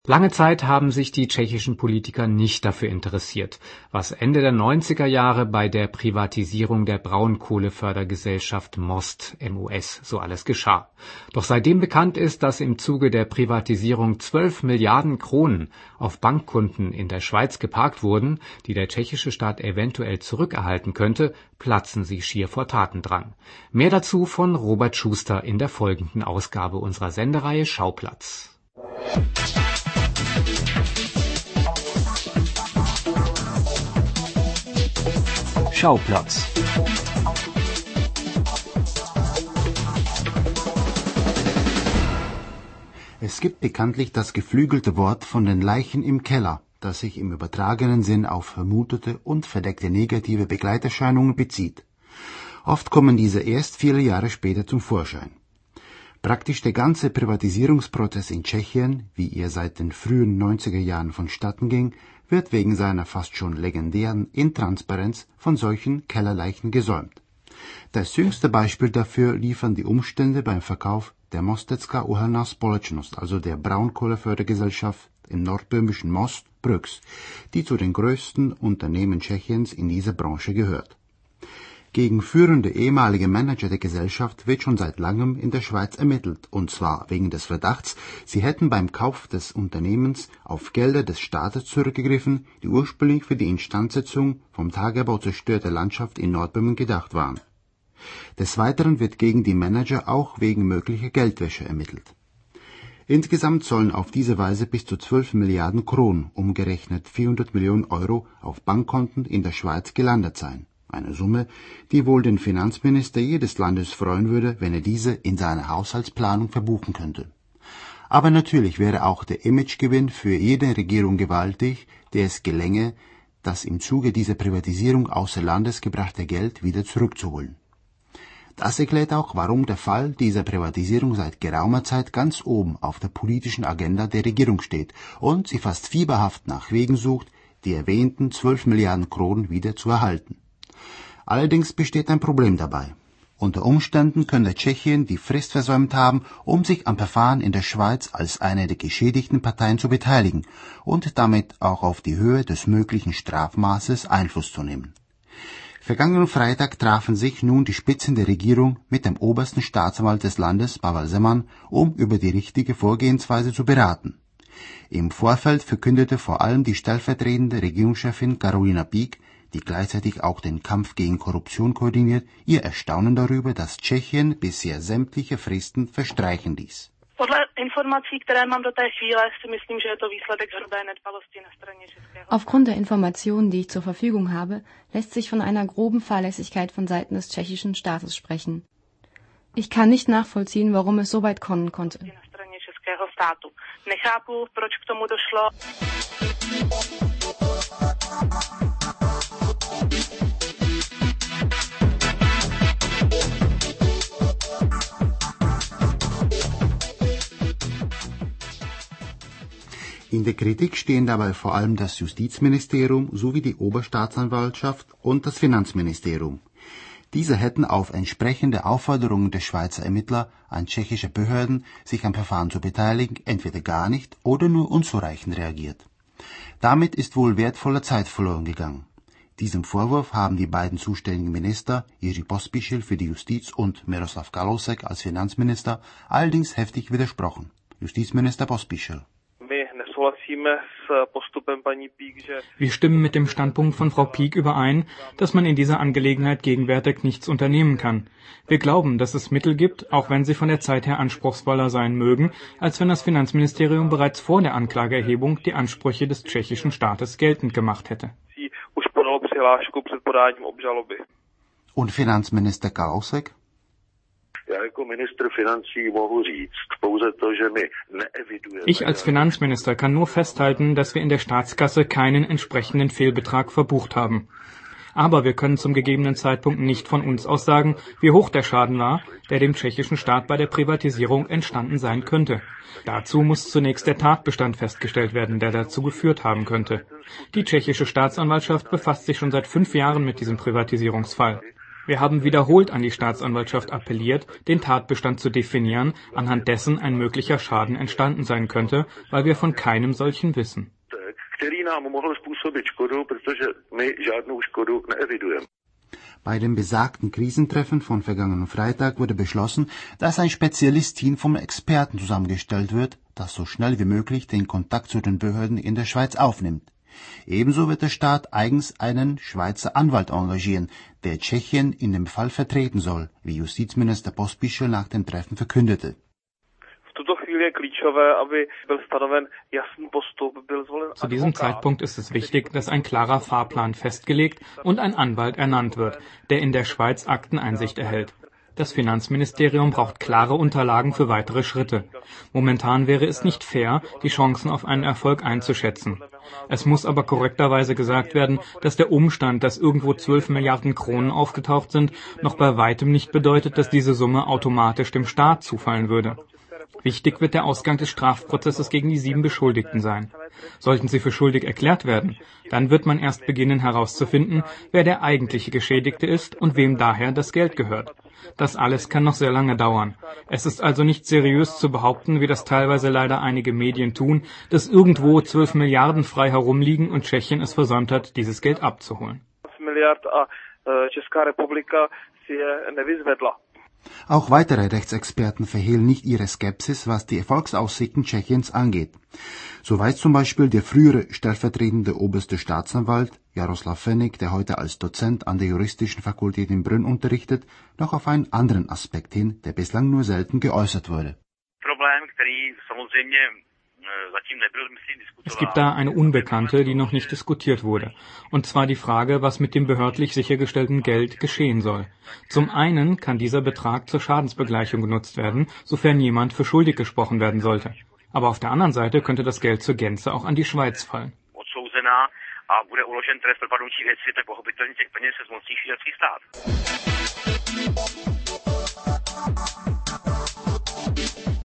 Lange Zeit haben sich die tschechischen Politiker nicht dafür interessiert, was Ende der 90er Jahre bei der Privatisierung der Braunkohlefördergesellschaft MOST (MOS) so alles geschah. Doch seitdem bekannt ist, dass im Zuge der Privatisierung 12 Milliarden Kronen auf Bankkonten in der Schweiz geparkt wurden, die der tschechische Staat eventuell zurückerhalten könnte, platzen sie schier vor Tatendrang. Mehr dazu von Robert Schuster in der folgenden Ausgabe unserer Sendereihe Schauplatz. Schauplatz. Es gibt bekanntlich das geflügelte Wort von den Leichen im Keller, das sich im übertragenen Sinn auf vermutete und verdeckte negative Begleiterscheinungen bezieht. Oft kommen diese erst viele Jahre später zum Vorschein. Praktisch der ganze Privatisierungsprozess in Tschechien, wie er seit den frühen 90er Jahren vonstatten ging, wird wegen seiner fast schon legendären Intransparenz von solchen Kellerleichen gesäumt. Das jüngste Beispiel dafür liefern die Umstände beim Verkauf der Mostecká uhelná společnost, also der Braunkohlefördergesellschaft im nordböhmischen Most, Brüx, die zu den größten Unternehmen Tschechiens in dieser Branche gehört. Gegen führende ehemalige Manager der Gesellschaft wird schon seit langem in der Schweiz ermittelt, und zwar wegen des Verdachts, sie hätten beim Kauf des Unternehmens auf Gelder des Staates zurückgegriffen, die ursprünglich für die Instandsetzung vom Tagebau zerstörter Landschaft in Nordböhmen gedacht waren. Des Weiteren wird gegen die Manager auch wegen möglicher Geldwäsche ermittelt. Insgesamt sollen auf diese Weise bis zu 12 Milliarden Kronen, umgerechnet 400 Millionen Euro, auf Bankkonten in der Schweiz gelandet sein. Eine Summe, die wohl den Finanzminister jedes Landes freuen würde, wenn er diese in seiner Haushaltsplanung verbuchen könnte. Aber natürlich wäre auch der Imagegewinn für jede Regierung gewaltig, der es gelänge, das im Zuge dieser Privatisierung außer Landes gebrachte Geld wieder zurückzuholen. Das erklärt auch, warum der Fall dieser Privatisierung seit geraumer Zeit ganz oben auf der politischen Agenda der Regierung steht und sie fast fieberhaft nach Wegen sucht, die erwähnten 12 Milliarden Kronen wieder zu erhalten. Allerdings besteht ein Problem dabei. Unter Umständen könnte Tschechien die Frist versäumt haben, um sich am Verfahren in der Schweiz als eine der geschädigten Parteien zu beteiligen und damit auch auf die Höhe des möglichen Strafmaßes Einfluss zu nehmen. Vergangenen Freitag trafen sich nun die Spitzen der Regierung mit dem obersten Staatsanwalt des Landes, Pavel Zeman, um über die richtige Vorgehensweise zu beraten. Im Vorfeld verkündete vor allem die stellvertretende Regierungschefin Karolina Pík, die gleichzeitig auch den Kampf gegen Korruption koordiniert, ihr Erstaunen darüber, dass Tschechien bisher sämtliche Fristen verstreichen ließ. Aufgrund der Informationen, die ich zur Verfügung habe, lässt sich von einer groben Fahrlässigkeit von Seiten des tschechischen Staates sprechen. Ich kann nicht nachvollziehen, warum es so weit kommen konnte. In der Kritik stehen dabei vor allem das Justizministerium sowie die Oberstaatsanwaltschaft und das Finanzministerium. Diese hätten auf entsprechende Aufforderungen der Schweizer Ermittler an tschechische Behörden, sich am Verfahren zu beteiligen, entweder gar nicht oder nur unzureichend reagiert. Damit ist wohl wertvolle Zeit verloren gegangen. Diesem Vorwurf haben die beiden zuständigen Minister, Jiří Pospíšil für die Justiz und Miroslav Kalousek als Finanzminister, allerdings heftig widersprochen. Justizminister Pospíšil. Wir stimmen mit dem Standpunkt von Frau Pík überein, dass man in dieser Angelegenheit gegenwärtig nichts unternehmen kann. Wir glauben, dass es Mittel gibt, auch wenn sie von der Zeit her anspruchsvoller sein mögen, als wenn das Finanzministerium bereits vor der Anklageerhebung die Ansprüche des tschechischen Staates geltend gemacht hätte. Und Finanzminister Kalousek? Ich als Finanzminister kann nur festhalten, dass wir in der Staatskasse keinen entsprechenden Fehlbetrag verbucht haben. Aber wir können zum gegebenen Zeitpunkt nicht von uns aus sagen, wie hoch der Schaden war, der dem tschechischen Staat bei der Privatisierung entstanden sein könnte. Dazu muss zunächst der Tatbestand festgestellt werden, der dazu geführt haben könnte. Die tschechische Staatsanwaltschaft befasst sich schon seit 5 Jahren mit diesem Privatisierungsfall. Wir haben wiederholt an die Staatsanwaltschaft appelliert, den Tatbestand zu definieren, anhand dessen ein möglicher Schaden entstanden sein könnte, weil wir von keinem solchen wissen. Bei dem besagten Krisentreffen von vergangenen Freitag wurde beschlossen, dass ein Spezialistteam von Experten zusammengestellt wird, das so schnell wie möglich den Kontakt zu den Behörden in der Schweiz aufnimmt. Ebenso wird der Staat eigens einen Schweizer Anwalt engagieren, der Tschechien in dem Fall vertreten soll, wie Justizminister Pospíšil nach dem Treffen verkündete. Zu diesem Zeitpunkt ist es wichtig, dass ein klarer Fahrplan festgelegt und ein Anwalt ernannt wird, der in der Schweiz Akteneinsicht erhält. Das Finanzministerium braucht klare Unterlagen für weitere Schritte. Momentan wäre es nicht fair, die Chancen auf einen Erfolg einzuschätzen. Es muss aber korrekterweise gesagt werden, dass der Umstand, dass irgendwo 12 Milliarden Kronen aufgetaucht sind, noch bei weitem nicht bedeutet, dass diese Summe automatisch dem Staat zufallen würde. Wichtig wird der Ausgang des Strafprozesses gegen die 7 Beschuldigten sein. Sollten sie für schuldig erklärt werden, dann wird man erst beginnen herauszufinden, wer der eigentliche Geschädigte ist und wem daher das Geld gehört. Das alles kann noch sehr lange dauern. Es ist also nicht seriös zu behaupten, wie das teilweise leider einige Medien tun, dass irgendwo 12 Milliarden frei herumliegen und Tschechien es versäumt hat, dieses Geld abzuholen. Auch weitere Rechtsexperten verhehlen nicht ihre Skepsis, was die Erfolgsaussichten Tschechiens angeht. So weiß zum Beispiel der frühere stellvertretende oberste Staatsanwalt Jaroslav Fenik, der heute als Dozent an der Juristischen Fakultät in Brünn unterrichtet, noch auf einen anderen Aspekt hin, der bislang nur selten geäußert wurde. Es gibt da eine Unbekannte, die noch nicht diskutiert wurde. Und zwar die Frage, was mit dem behördlich sichergestellten Geld geschehen soll. Zum einen kann dieser Betrag zur Schadensbegleichung genutzt werden, sofern jemand für schuldig gesprochen werden sollte. Aber auf der anderen Seite könnte das Geld zur Gänze auch an die Schweiz fallen. A bude uložen trest propadnutí věci, tak pochopitelně těch peněz se zmocní švýcarský stát.